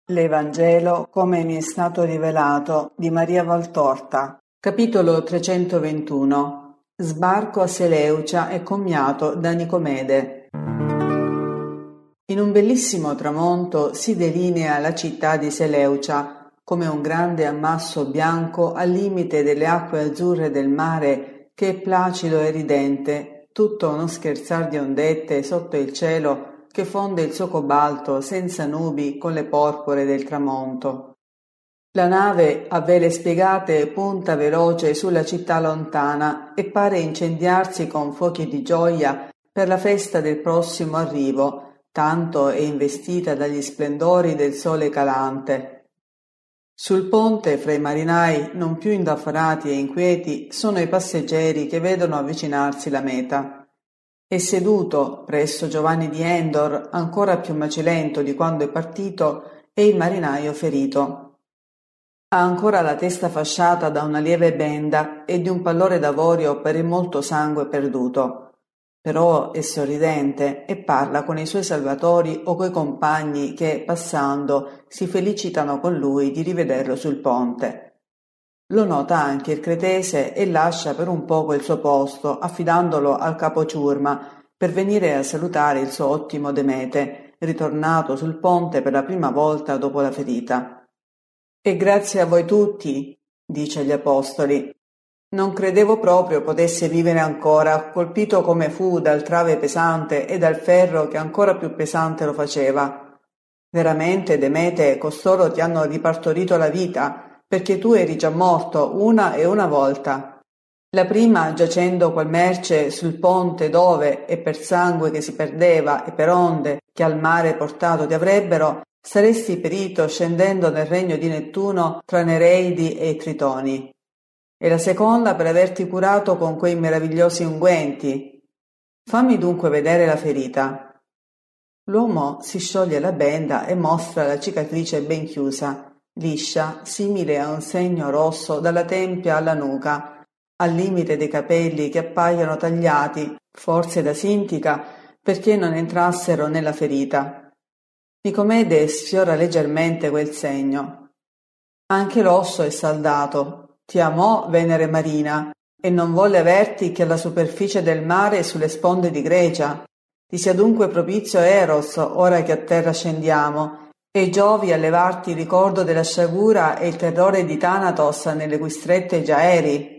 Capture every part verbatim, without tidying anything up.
L'Evangelo come mi è stato rivelato di Maria Valtorta. Capitolo trecentoventuno. Sbarco a Seleucia e commiato da Nicomede. In un bellissimo tramonto si delinea la città di Seleucia come un grande ammasso bianco al limite delle acque azzurre del mare che è placido e ridente, tutto uno scherzar di ondette sotto il cielo che fonde il suo cobalto senza nubi con le porpore del tramonto. La nave a vele spiegate punta veloce sulla città lontana e pare incendiarsi con fuochi di gioia per la festa del prossimo arrivo, tanto è investita dagli splendori del sole calante. Sul ponte, fra i marinai non più indaffarati e inquieti, sono i passeggeri che vedono avvicinarsi la meta. E seduto presso Giovanni di Endor, ancora più macilento di quando è partito, è il marinaio ferito. Ha ancora la testa fasciata da una lieve benda e di un pallore d'avorio per il molto sangue perduto. Però è sorridente e parla con i suoi salvatori o coi compagni che, passando, si felicitano con lui di rivederlo sul ponte. Lo nota anche il cretese e lascia per un poco il suo posto, affidandolo al capo ciurma per venire a salutare il suo ottimo Demete, ritornato sul ponte per la prima volta dopo la ferita. «E grazie a voi tutti», dice agli apostoli. «Non credevo proprio potesse vivere ancora, colpito come fu dal trave pesante e dal ferro che ancora più pesante lo faceva. Veramente, Demete, costoro ti hanno ripartorito la vita, perché tu eri già morto una e una volta. La prima giacendo qual merce sul ponte dove, e per sangue che si perdeva e per onde che al mare portato ti avrebbero, saresti perito scendendo nel regno di Nettuno tra Nereidi e i Tritoni. E la seconda per averti curato con quei meravigliosi unguenti. Fammi dunque vedere la ferita». L'uomo si scioglie la benda e mostra la cicatrice ben chiusa, liscia, simile a un segno rosso dalla tempia alla nuca, al limite dei capelli che appaiono tagliati, forse da sintica, perché non entrassero nella ferita. Nicomede sfiora leggermente quel segno. Anche l'osso è saldato. Ti amò Venere Marina e non volle averti che alla superficie del mare sulle sponde di Grecia. Ti sia dunque propizio Eros, ora che a terra scendiamo, e giovi a levarti il ricordo della sciagura e il terrore di Thanatos nelle cui strette già eri.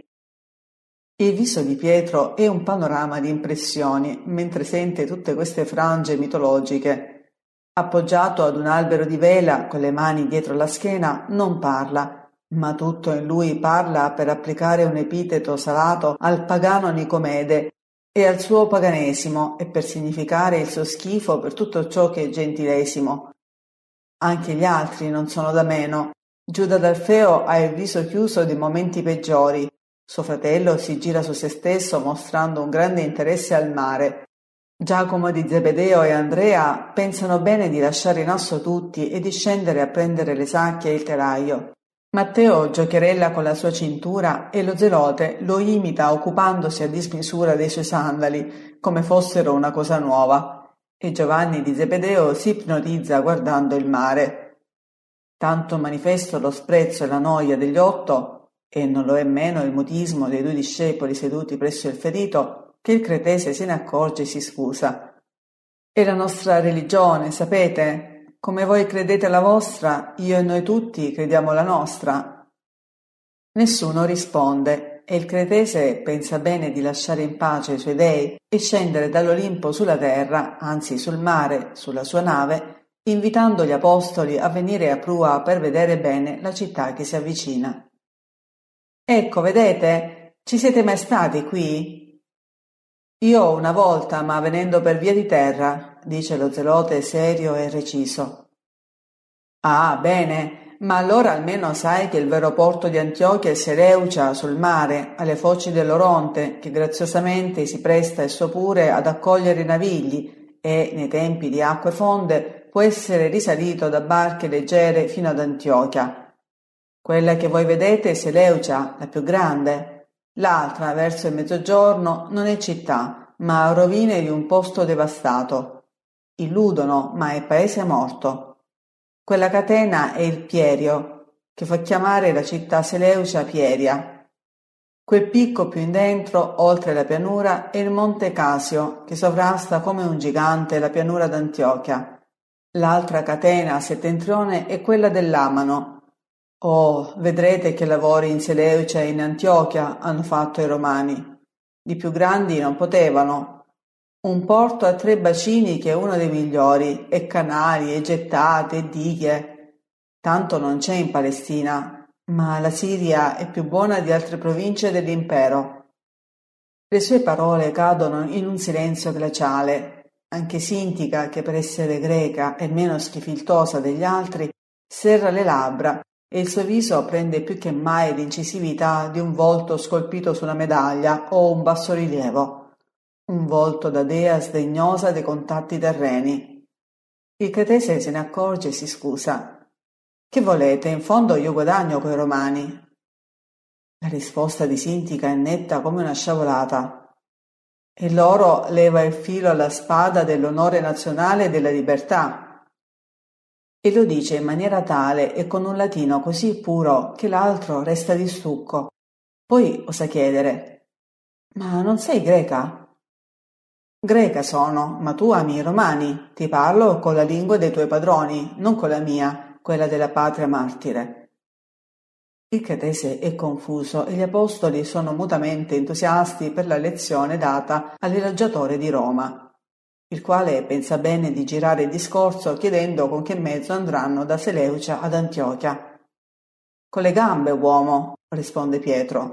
Il viso di Pietro è un panorama di impressioni mentre sente tutte queste frange mitologiche. Appoggiato ad un albero di vela, con le mani dietro la schiena, non parla, ma tutto in lui parla per applicare un epiteto salato al pagano Nicomede e al suo paganesimo e per significare il suo schifo per tutto ciò che è gentilesimo. Anche gli altri non sono da meno. Giuda d'Alfeo ha il viso chiuso dei momenti peggiori. Suo fratello si gira su se stesso mostrando un grande interesse al mare. Giacomo di Zebedeo e Andrea pensano bene di lasciare in asso tutti e di scendere a prendere le sacche e il telaio. Matteo giocherella con la sua cintura e lo Zelote lo imita occupandosi a dismisura dei suoi sandali, come fossero una cosa nuova, e Giovanni di Zebedeo si ipnotizza guardando il mare. Tanto manifesto lo sprezzo e la noia degli otto, e non lo è meno il mutismo dei due discepoli seduti presso il ferito, che il cretese se ne accorge e si scusa. «È la nostra religione, sapete? Come voi credete la vostra, io e noi tutti crediamo la nostra». Nessuno risponde e il cretese pensa bene di lasciare in pace i suoi dei e scendere dall'Olimpo sulla terra, anzi sul mare, sulla sua nave, invitando gli apostoli a venire a prua per vedere bene la città che si avvicina. «Ecco, vedete? Ci siete mai stati qui?» «Io una volta, ma venendo per via di terra», dice lo Zelote serio e reciso. «Ah, bene, ma allora almeno sai che il vero porto di Antiochia è Seleucia, sul mare, alle foci dell'Oronte, che graziosamente si presta esso pure ad accogliere i navigli e, nei tempi di acque fonde, può essere risalito da barche leggere fino ad Antiochia. Quella che voi vedete è Seleucia, la più grande. L'altra, verso il mezzogiorno, non è città, ma rovine di un posto devastato. Illudono, ma è paese morto. Quella catena è il Pierio, che fa chiamare la città Seleucia Pieria. Quel picco più in dentro, oltre la pianura, è il monte Casio, che sovrasta come un gigante la pianura d'Antiochia. L'altra catena a settentrione è quella dell'Amano. Oh, vedrete che lavori in Seleucia e in Antiochia hanno fatto i romani. Di più grandi non potevano. Un porto a tre bacini che è uno dei migliori, e canali, e gettate, e dighe. Tanto non c'è in Palestina, ma la Siria è più buona di altre province dell'impero. Le sue parole cadono in un silenzio glaciale. Anche Sintica, che per essere greca è meno schifiltosa degli altri, serra le labbra e il suo viso prende più che mai l'incisività di un volto scolpito su una medaglia o un bassorilievo. Un volto da dea sdegnosa dei contatti terreni. Il cretese se ne accorge e si scusa. Che volete? In fondo io guadagno coi romani. La risposta di Sintica è netta come una sciavolata. E loro leva il filo alla spada dell'onore nazionale e della libertà. E lo dice in maniera tale e con un latino così puro che l'altro resta di stucco. Poi osa chiedere: ma non sei greca? Greca sono, ma tu ami i romani, ti parlo con la lingua dei tuoi padroni, non con la mia, quella della patria martire. Il cretese è confuso e gli apostoli sono mutamente entusiasti per la lezione data all'elogiatore di Roma, il quale pensa bene di girare il discorso chiedendo con che mezzo andranno da Seleucia ad Antiochia. Con le gambe, uomo, risponde Pietro.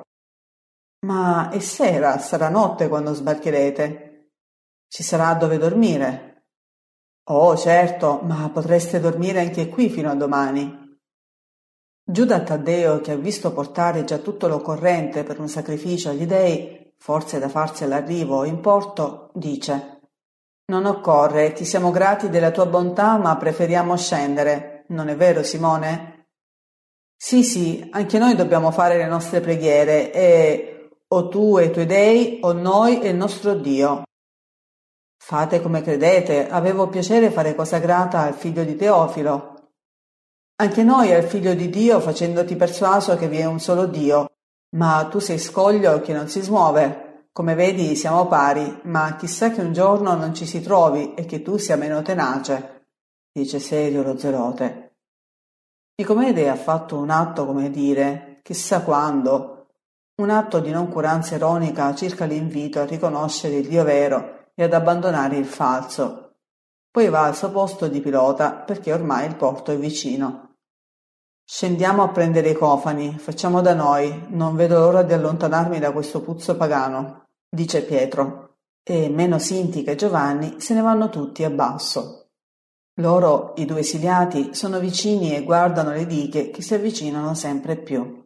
Ma è sera, sarà notte quando sbarcherete. Ci sarà dove dormire. Oh, certo, ma potreste dormire anche qui fino a domani. Giuda Taddeo, che ha visto portare già tutto l'occorrente per un sacrificio agli dei, forse da farsi all'arrivo in porto, dice: non occorre, ti siamo grati della tua bontà, ma preferiamo scendere. Non è vero, Simone? Sì, sì, anche noi dobbiamo fare le nostre preghiere e o tu e i tuoi dei o noi e il nostro Dio. Fate come credete, avevo piacere fare cosa grata al figlio di Teofilo. Anche noi al figlio di Dio, facendoti persuaso che vi è un solo Dio, ma tu sei scoglio che non si smuove. Come vedi siamo pari, ma chissà che un giorno non ci si trovi e che tu sia meno tenace, dice serio lo Zelote. Nicomede ha fatto un atto, come dire, chissà quando, un atto di noncuranza ironica circa l'invito a riconoscere il Dio vero e ad abbandonare il falso. Poi va al suo posto di pilota perché ormai il porto è vicino. Scendiamo a prendere i cofani, facciamo da noi, non vedo l'ora di allontanarmi da questo puzzo pagano, dice Pietro, e meno Sintica e Giovanni se ne vanno tutti a basso. Loro, i due esiliati, sono vicini e guardano le dighe che si avvicinano sempre più.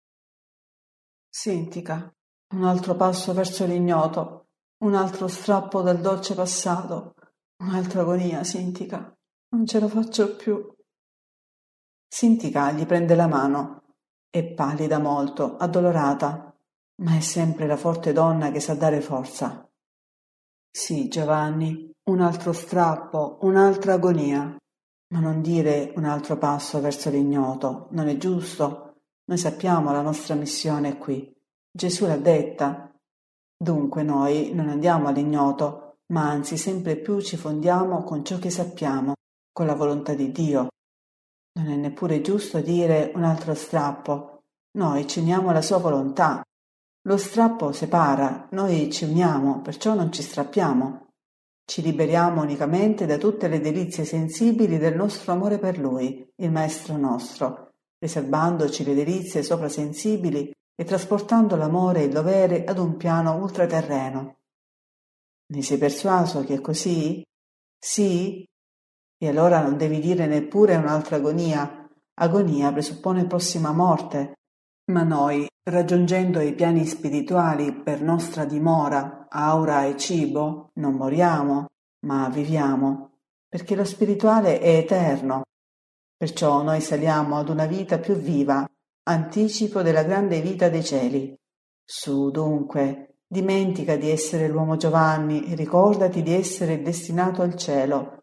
Sintica, un altro passo verso l'ignoto. Un altro strappo dal dolce passato, un'altra agonia, Sintica, non ce la faccio più. Sintica gli prende la mano, è pallida molto, addolorata, ma è sempre la forte donna che sa dare forza. Sì, Giovanni, un altro strappo, un'altra agonia, ma non dire un altro passo verso l'ignoto, non è giusto. Noi sappiamo la nostra missione qui. Gesù l'ha detta. Dunque noi non andiamo all'ignoto, ma anzi sempre più ci fondiamo con ciò che sappiamo, con la volontà di Dio. Non è neppure giusto dire un altro strappo. Noi ci uniamo alla sua volontà. Lo strappo separa, noi ci uniamo, perciò non ci strappiamo. Ci liberiamo unicamente da tutte le delizie sensibili del nostro amore per Lui, il Maestro nostro, riservandoci le delizie soprasensibili e trasportando l'amore e il dovere ad un piano ultraterreno. Ne sei persuaso che è così? Sì? E allora non devi dire neppure un'altra agonia. Agonia presuppone prossima morte. Ma noi, raggiungendo i piani spirituali per nostra dimora, aura e cibo, non moriamo, ma viviamo, perché lo spirituale è eterno. Perciò noi saliamo ad una vita più viva, anticipo della grande vita dei cieli. Su, dunque, dimentica di essere l'uomo Giovanni e ricordati di essere destinato al cielo.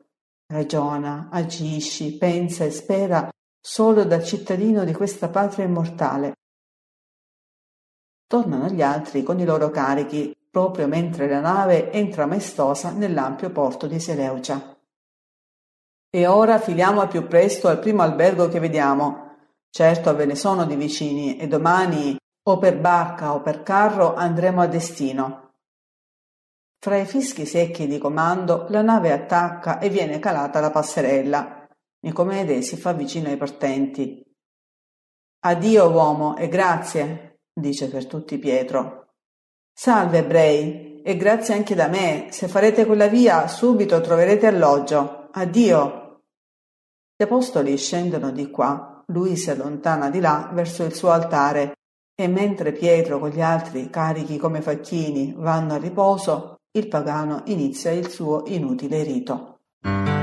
Ragiona, agisci, pensa e spera solo dal cittadino di questa patria immortale. Tornano gli altri con i loro carichi, proprio mentre la nave entra maestosa nell'ampio porto di Seleucia. E ora filiamo al più presto al primo albergo che vediamo. Certo ve ne sono di vicini e domani o per barca o per carro andremo a destino. Fra i fischi secchi di comando la nave attacca e viene calata la passerella. Nicomede si fa vicino ai partenti. Addio uomo e grazie, dice per tutti Pietro. Salve ebrei, e grazie anche da me, se farete quella via subito troverete alloggio. Addio. Gli apostoli scendono di qua, lui si allontana di là verso il suo altare e mentre Pietro con gli altri carichi come facchini vanno a riposo, il pagano inizia il suo inutile rito.